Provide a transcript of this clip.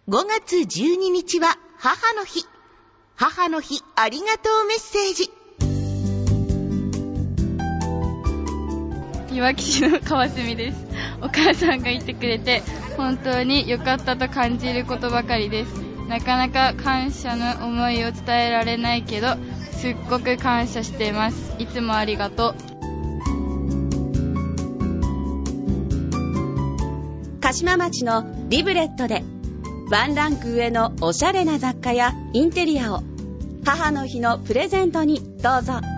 5月12日は母の日。母の日ありがとうメッセージ。 いわき市の川澄です。お母さんがいてくれて本当に良かったと感じることばかりです。なかなか感謝の思いを伝えられないけど、すっごく感謝しています。いつもありがとう。 鹿島町のリブレットでワンランク上のおしゃれな雑貨やインテリアを母の日のプレゼントにどうぞ。